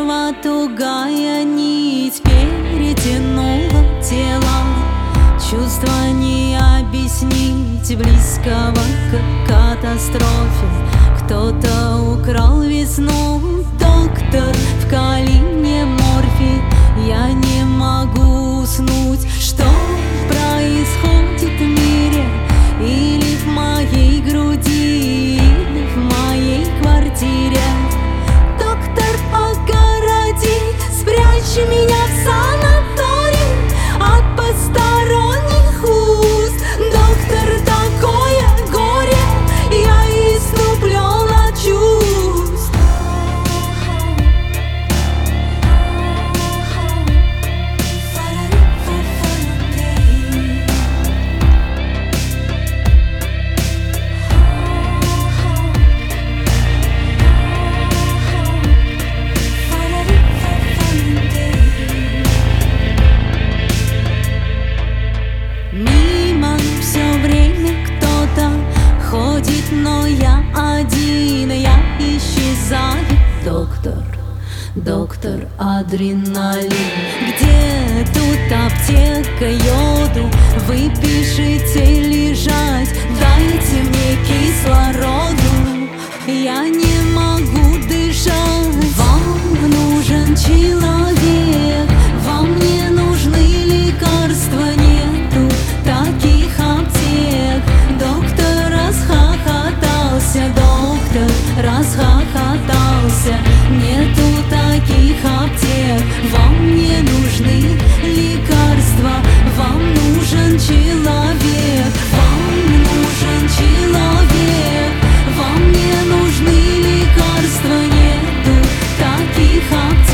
Чувства тугая нить перетянула тела. Чувства не объяснить, близкого к катастрофе. Кто-то украл весну, доктор, вкали мне морфий. Я не могу уснуть. Что происходит в мире? Или в моей груди, или в моей квартире? Доктор, огороди, спрячь меня в санаторий от посторонних уст. Доктор, такое горе, я иступлен от чувств. Мимо все время кто-то ходит, но я один, я исчезаю. Доктор, доктор, адреналин. Где тут аптека, йоду? Вы пишите лежать, дайте мне кислороду. Я не могу дышать. Вам нужен человек, вам не нужны лекарства. Нету таких аптек. Доктор расхохотался, доктор расхохотался. Нету таких аптек. Вам не нужны лекарства, вам нужен человек. Вам нужен человек, вам не нужны лекарства. Нету таких аптек.